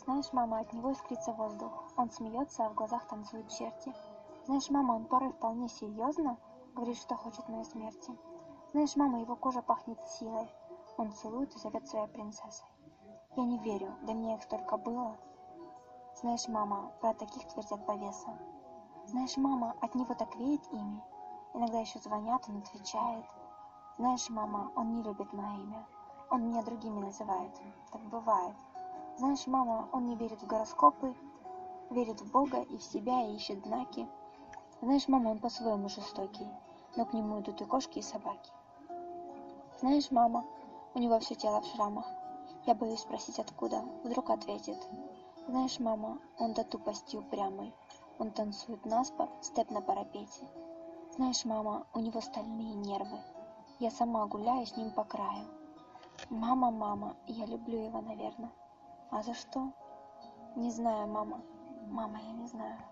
Знаешь, мама, от него искрится воздух. Он смеется, а в глазах танцуют черти. Знаешь, мама, он порой вполне серьезно говорит, что хочет моей смерти. Знаешь, мама, его кожа пахнет силой. Он целует и зовет своей принцессой. Я не верю, да мне их столько было. Знаешь, мама, про таких твердят повеса. Знаешь, мама, от него так веет ими. Иногда еще звонят, он отвечает. Знаешь, мама, он не любит мое имя. Он меня другими называет. Так бывает. Знаешь, мама, он не верит в гороскопы, верит в Бога и в себя и ищет знаки. Знаешь, мама, он по-своему жестокий, но к нему идут и кошки, и собаки. Знаешь, мама, у него все тело в шрамах. Я боюсь спросить, откуда. Вдруг ответит. Знаешь, мама, он до тупости упрямый. Он танцует наспор, степ на парапете. Знаешь, мама, у него стальные нервы. Я сама гуляю с ним по краю. Мама, мама, я люблю его, наверное. А за что? Не знаю, мама. Мама, я не знаю.